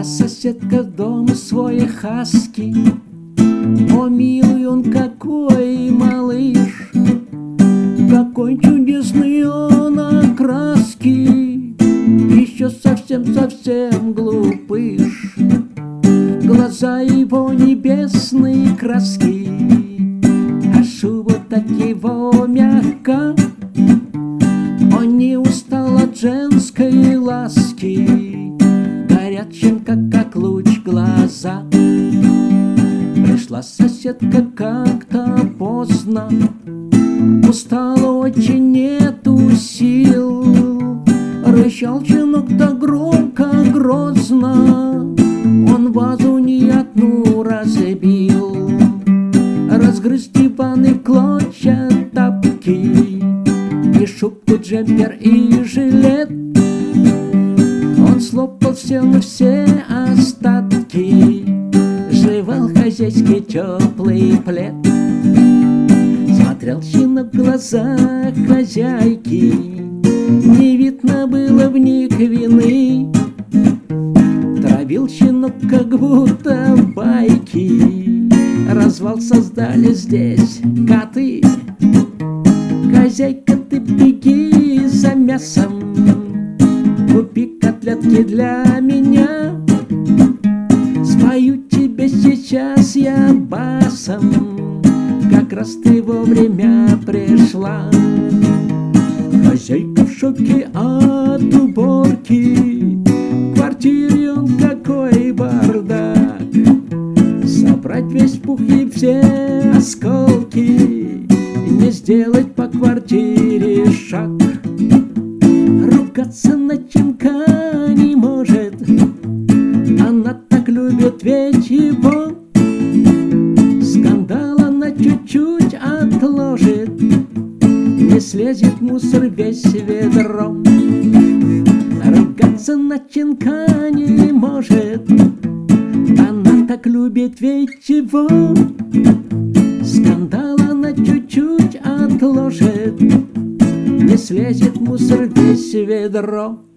Пришла соседка в дом свой хаски. О, милый он какой малыш, какой чудесный он окраски. Еще совсем глупыш, глаза его небесные краски, а шуба так его мягка. Он не устал от женской ласки, горячим, как луч, глаза. Пришла соседка как-то поздно, устала очень, нету сил. Рычал щенок-то громко, грозно, он вазу не одну разбил. Разгрыз диваны, клочья, тапки, и шубку, джемпер, и жилет. Он слопал все остатки, жевал хозяйский теплый плед. Смотрел щенок в глаза хозяйки, не видно было в них вины. Травил щенок, как будто байки, развал создали здесь коты. Хозяйка, ты беги за мясом, купи котлетки для меня. Спою тебе сейчас я басом, как раз ты вовремя пришла. Хозяйка в шоке от уборки, в квартире он какой бардак. Собрать весь пух и все осколки, не сделать по квартире шаг. Ругаться начинка не может, она так любит ведь его. Скандал она чуть-чуть отложит, не слезет мусор весь ведром. Ругаться начинка не может, она так любит ведь его. Скандал она чуть-чуть отложит, не слезет мусор весь ведро.